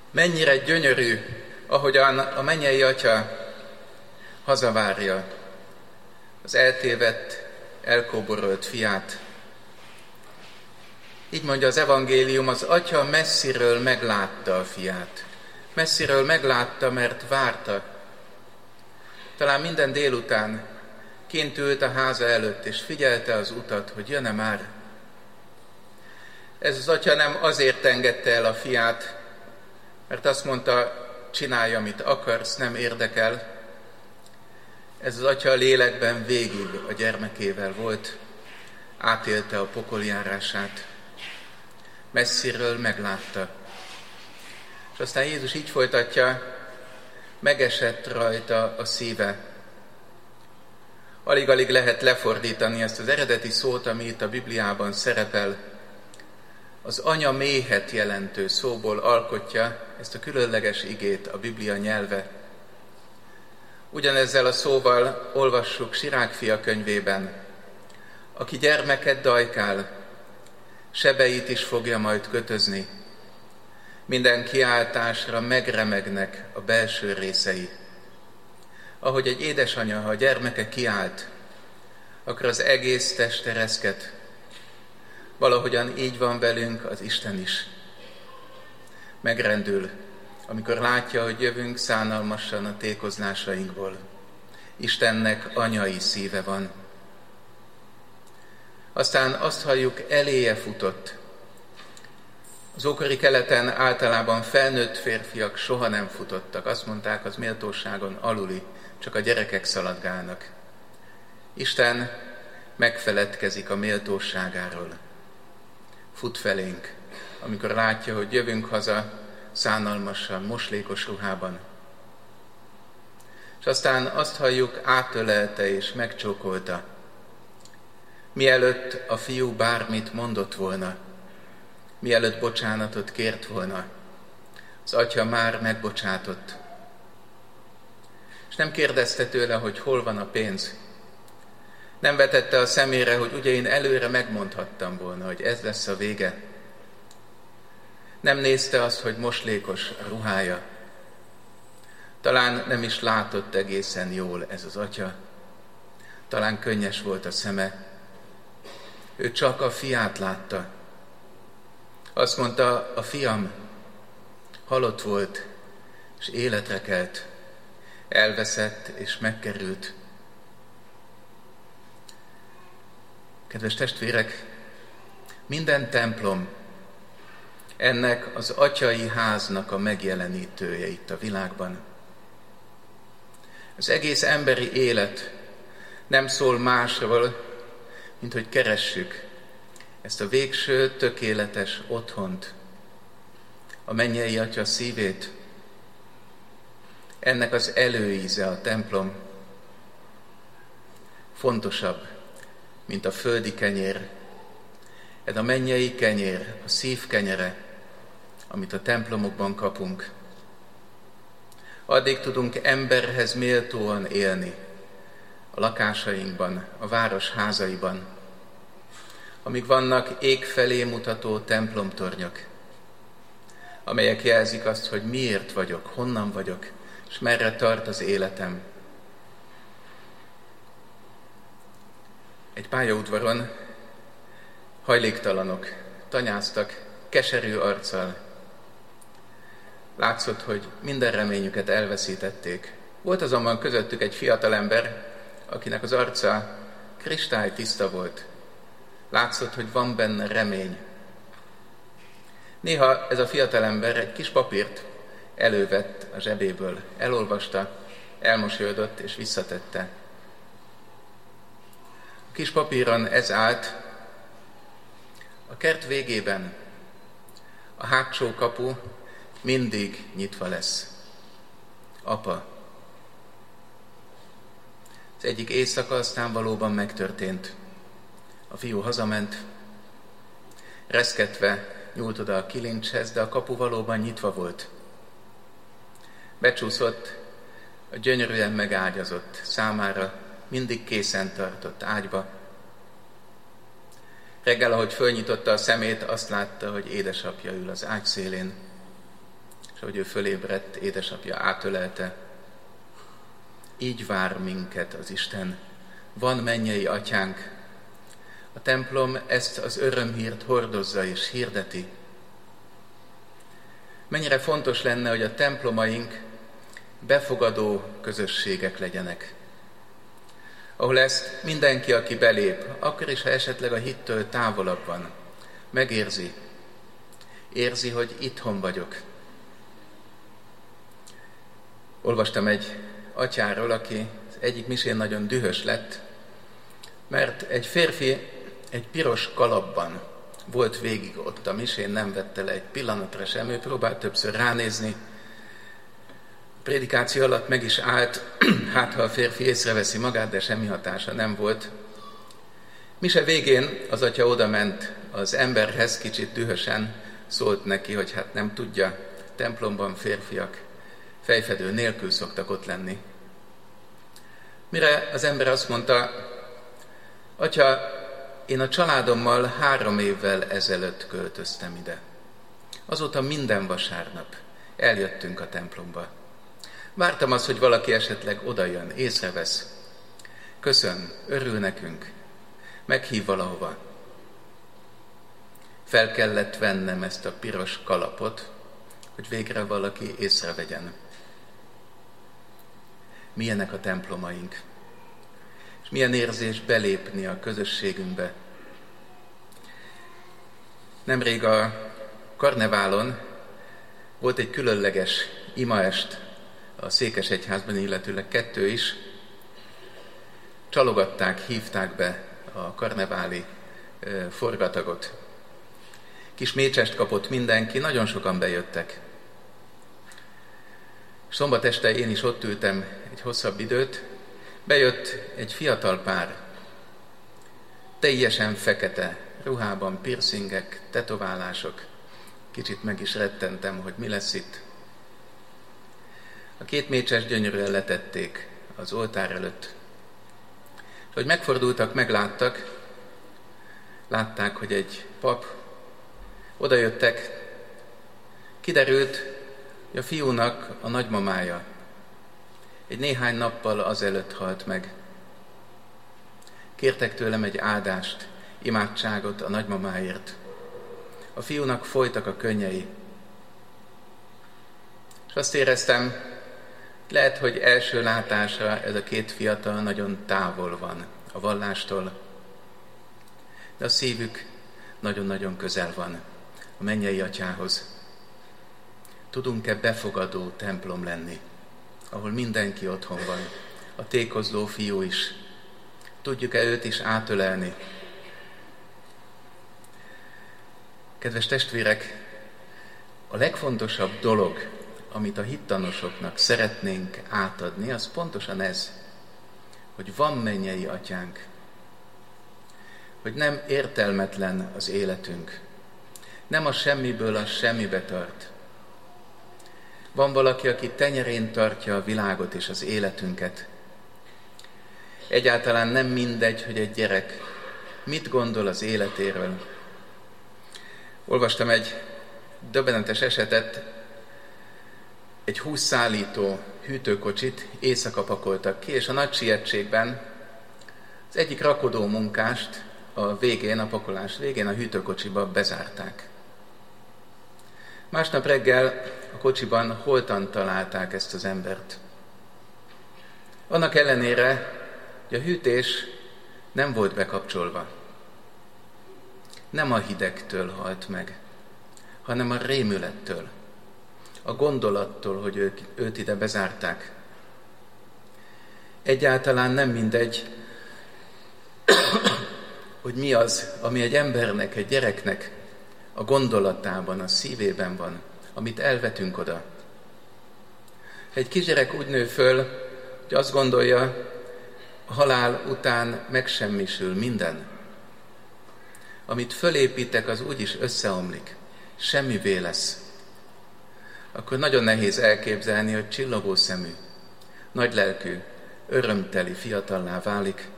Mennyire gyönyörű, ahogyan a mennyei Atya hazavárja az eltévedt, elkóborolt fiát. Így mondja az evangélium, az Atya messziről meglátta a fiát. Messziről meglátta, mert várta. Talán minden délután kint ült a háza előtt, és figyelte az utat, hogy jön-e már. Ez az Atya nem azért engedte el a fiát, mert azt mondta, csinálj, amit akarsz, nem érdekel. Ez az Atya a lélekben végig a gyermekével volt, átélte a pokoljárását, messziről meglátta. És aztán Jézus így folytatja, megesett rajta a szíve. Alig-alig lehet lefordítani ezt az eredeti szót, ami itt a Bibliában szerepel. Az anya méhet jelentő szóból alkotja ezt a különleges igét a Biblia nyelve. Ugyanezzel a szóval olvassuk Sirák fia könyvében. Aki gyermeket dajkál, sebeit is fogja majd kötözni. Minden kiáltásra megremegnek a belső részei. Ahogy egy édesanya, ha a gyermeke kiált, akkor az egész teste reszket. Valahogyan így van velünk az Isten is. Megrendül, amikor látja, hogy jövünk szánalmasan a tékozlásainkból. Istennek anyai szíve van. Aztán azt halljuk, eléje futott. Az ókori keleten általában felnőtt férfiak soha nem futottak. Azt mondták, az méltóságon aluli, csak a gyerekek szaladgálnak. Isten megfeledkezik a méltóságáról. Fut felénk, amikor látja, hogy jövünk haza szánalmasan, moslékos ruhában. És aztán azt halljuk, átölelte és megcsókolta. Mielőtt a fiú bármit mondott volna, mielőtt bocsánatot kért volna, az Atya már megbocsátott. És nem kérdezte tőle, hogy hol van a pénz. Nem vetette a szemére, hogy ugye én előre megmondhattam volna, hogy ez lesz a vége. Nem nézte azt, hogy moslékos a ruhája. Talán nem is látott egészen jól ez az Atya. Talán könnyes volt a szeme. Ő csak a fiát látta. Azt mondta, a fiam halott volt, és életre kelt, elveszett és megkerült. Kedves testvérek, minden templom ennek az atyai háznak a megjelenítője itt a világban. Az egész emberi élet nem szól másról, mint hogy keressük ezt a végső, tökéletes otthont, a mennyei Atya szívét. Ennek az előíze a templom fontosabb, mint a földi kenyér. Ez a mennyei kenyér, a szív kenyere, amit a templomokban kapunk. Addig tudunk emberhez méltóan élni a lakásainkban, a város házaiban, amíg vannak ég felé mutató templomtornyok, amelyek jelzik azt, hogy miért vagyok, honnan vagyok, és merre tart az életem. Egy pályaudvaron hajléktalanok tanyáztak keserű arccal. Látszott, hogy minden reményüket elveszítették. Volt azonban közöttük egy fiatalember, akinek az arca kristálytiszta volt. Látszott, hogy van benne remény. Néha ez a fiatalember egy kis papírt elővett a zsebéből, elolvasta, elmosolyodott és visszatette. A kis papíron ez állt: a kert végében a hátsó kapu mindig nyitva lesz. Apa. Az egyik éjszaka aztán valóban megtörtént. A fiú hazament, reszketve nyúlt oda a kilincshez, de a kapu valóban nyitva volt. Becsúszott a gyönyörűen megágyazott, számára mindig készen tartott ágyba. Reggel, ahogy fölnyitotta a szemét, azt látta, hogy édesapja ül az ágy szélén, és ahogy ő fölébredt, édesapja átölelte. Így vár minket az Isten. Van mennyei atyánk. A templom ezt az örömhírt hordozza és hirdeti. Mennyire fontos lenne, hogy a templomaink befogadó közösségek legyenek, ahol ezt mindenki, aki belép, akkor is, ha esetleg a hittől távolabb van, megérzi. Érzi, hogy itthon vagyok. Olvastam egy atyáról, aki az egyik misén nagyon dühös lett, mert egy férfi egy piros kalapban volt végig ott a misén, nem vette le egy pillanatra sem, ő próbált többször ránézni. A prédikáció alatt meg is állt, hát ha a férfi észreveszi magát, de semmi hatása nem volt. Mise végén az atya odament az emberhez, kicsit dühösen szólt neki, hogy hát nem tudja, templomban férfiak fejfedő nélkül szoktak ott lenni. Mire az ember azt mondta, atya, én a családommal 3 évvel ezelőtt költöztem ide. Azóta minden vasárnap eljöttünk a templomba. Vártam azt, hogy valaki esetleg odajön, észrevesz. Köszön, örül nekünk, meghív valahova. Fel kellett vennem ezt a piros kalapot, hogy végre valaki észrevegyen. Milyenek a templomaink, és milyen érzés belépni a közösségünkbe. Nemrég a karneválon volt egy különleges imaest a Székesegyházban, illetőleg 2 is. Csalogatták, hívták be a karneváli forgatagot. Kis mécsest kapott mindenki, nagyon sokan bejöttek. Szombat este én is ott ültem egy hosszabb időt, bejött egy fiatal pár, teljesen fekete ruhában, piercingek, tetoválások. Kicsit meg is rettentem, hogy mi lesz itt. A 2 mécses gyönyörűen letették az oltár előtt. És hogy megfordultak, látták, hogy egy pap, odajöttek, kiderült, hogy a fiúnak a nagymamája egy néhány nappal azelőtt halt meg. Kértek tőlem egy áldást, imádságot a nagymamáért. A fiúnak folytak a könnyei. És azt éreztem, lehet, hogy első látásra ez a 2 fiatal nagyon távol van a vallástól, de a szívük nagyon-nagyon közel van a mennyei atyához. Tudunk-e befogadó templom lenni, ahol mindenki otthon van, a tékozló fiú is. Tudjuk-e őt is átölelni? Kedves testvérek, a legfontosabb dolog, amit a hittanosoknak szeretnénk átadni, az pontosan ez, hogy van mennyei atyánk, hogy nem értelmetlen az életünk, nem a semmiből a semmibe tart. Van valaki, aki tenyerén tartja a világot és az életünket. Egyáltalán nem mindegy, hogy egy gyerek mit gondol az életéről. Olvastam egy döbbenetes esetet, egy 20 szállító hűtőkocsit éjszaka pakoltak ki, és a nagy sietségben az egyik rakodó munkást a pakolás végén a hűtőkocsiba bezárták. Másnap reggel a kocsiban holtan találták ezt az embert. Annak ellenére, hogy a hűtés nem volt bekapcsolva. Nem a hidegtől halt meg, hanem a rémülettől, a gondolattól, hogy őt ide bezárták. Egyáltalán nem mindegy, hogy mi az, ami egy embernek, egy gyereknek a gondolatában, a szívében van, amit elvetünk oda. Egy kisgyerek úgy nő föl, hogy azt gondolja, a halál után megsemmisül minden. Amit fölépítek, az úgyis összeomlik, semmivé lesz. Akkor nagyon nehéz elképzelni, hogy csillogó szemű, nagylelkű, örömteli fiatallá válik.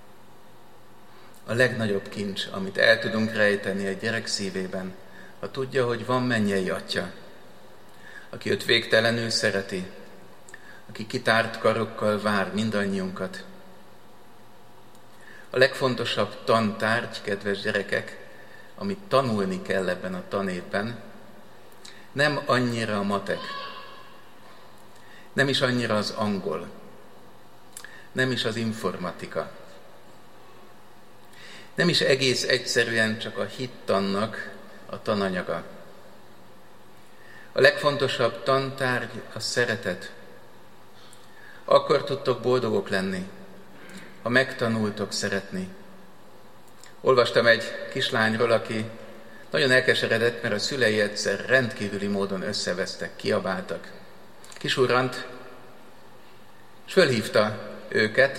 A legnagyobb kincs, amit el tudunk rejteni egy gyerek szívében, ha tudja, hogy van mennyei atya, aki őt végtelenül szereti, aki kitárt karokkal vár mindannyiunkat. A legfontosabb tantárgy, kedves gyerekek, amit tanulni kell ebben a tanévben, nem annyira a matek, nem is annyira az angol, nem is az informatika, nem is egész egyszerűen csak a hittannak a tananyaga. A legfontosabb tantárgy a szeretet. Akkor tudtok boldogok lenni, ha megtanultok szeretni. Olvastam egy kislányról, aki nagyon elkeseredett, mert a szülei egyszer rendkívüli módon összevesztek, kiabáltak. Kisurrant, és fölhívta őket,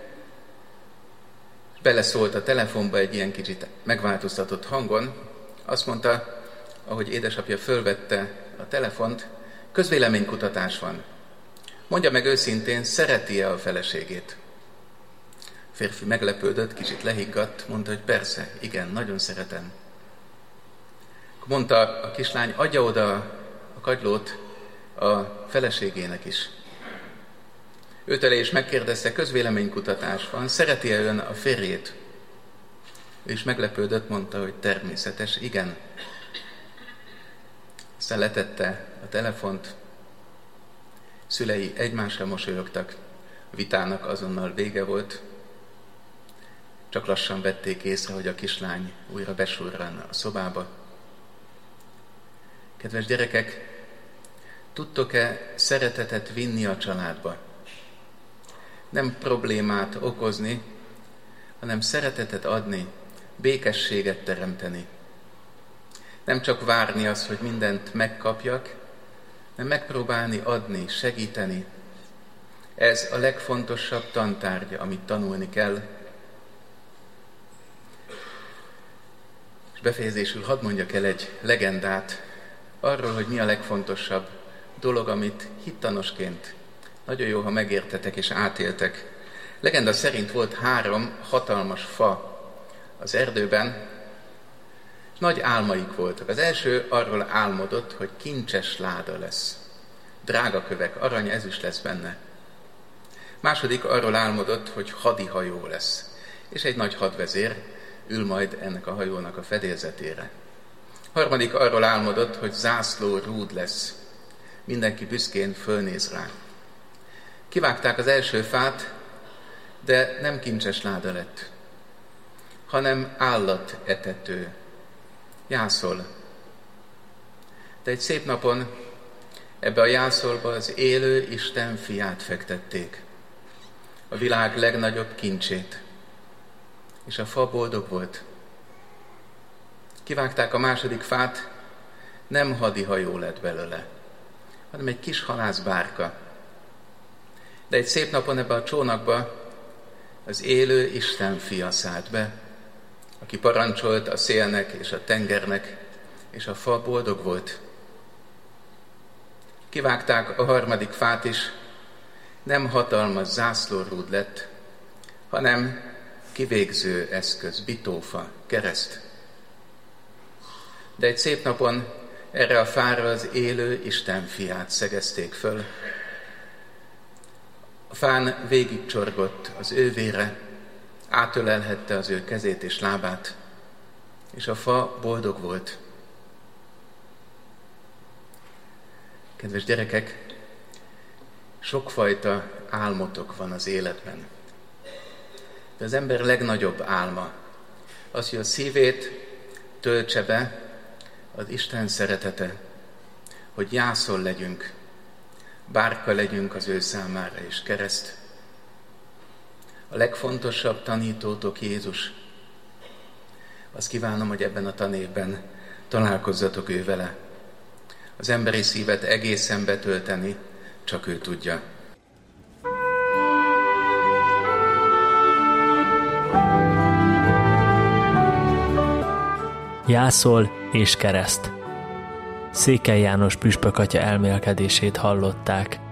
és beleszólt a telefonba egy ilyen kicsit megváltoztatott hangon. Azt mondta, ahogy édesapja fölvette a telefont, közvéleménykutatás van. Mondja meg őszintén, szereti-e a feleségét? A férfi meglepődött, kicsit lehiggadt, mondta, hogy persze, igen, nagyon szeretem. Mondta a kislány, adja oda a kagylót a feleségének is. Őt elé is megkérdezte, közvéleménykutatás van, szereti-e ön a férjét? Ő is meglepődött, mondta, hogy természetes, igen. Aztán letette a telefont, szülei egymásra mosolyogtak, a vitának azonnal vége volt, csak lassan vették észre, hogy a kislány újra besurran a szobába. Kedves gyerekek, tudtok-e szeretetet vinni a családba? Nem problémát okozni, hanem szeretetet adni, békességet teremteni. Nem csak várni azt, hogy mindent megkapjak, hanem megpróbálni adni, segíteni. Ez a legfontosabb tantárgy, amit tanulni kell. És befejezésül hadd mondjak el egy legendát arról, hogy mi a legfontosabb dolog, amit hittanosként nagyon jó, ha megértetek és átéltek. Legenda szerint volt 3 hatalmas fa az erdőben, és nagy álmaik voltak. Az első arról álmodott, hogy kincses láda lesz. Drága kövek, arany, ezüst lesz benne. Második arról álmodott, hogy hadihajó lesz, és egy nagy hadvezér ül majd ennek a hajónak a fedélzetére. Harmadik arról álmodott, hogy zászló rúd lesz. Mindenki büszkén fölnéz rá. Kivágták az első fát, de nem kincses láda lett, hanem állatetető, jászol. De egy szép napon ebbe a jászolba az élő Isten fiát fektették, a világ legnagyobb kincsét, és a fa boldog volt. Kivágták a második fát, nem hadihajó lett belőle, hanem egy kis halászbárka. De egy szép napon ebbe a csónakba az élő Isten fia szállt be, aki parancsolt a szélnek és a tengernek, és a fa boldog volt. Kivágták a harmadik fát is, nem hatalmas zászlórúd lett, hanem kivégző eszköz, bitófa, kereszt. De egy szép napon erre a fára az élő Isten fiát szegezték föl. A fán végigcsorgott az ő vére, átölelhette az ő kezét és lábát, és a fa boldog volt. Kedves gyerekek, sokfajta álmotok van az életben. De az ember legnagyobb álma az, hogy a szívét töltse be az Isten szeretete, hogy jászol legyünk, bárka legyünk az ő számára és kereszt. A legfontosabb tanítótok Jézus. Azt kívánom, hogy ebben a tanévben találkozzatok ő vele. Az emberi szívet egészen betölteni, csak ő tudja. Jászol és kereszt. Székely János püspök atya elmélkedését hallották.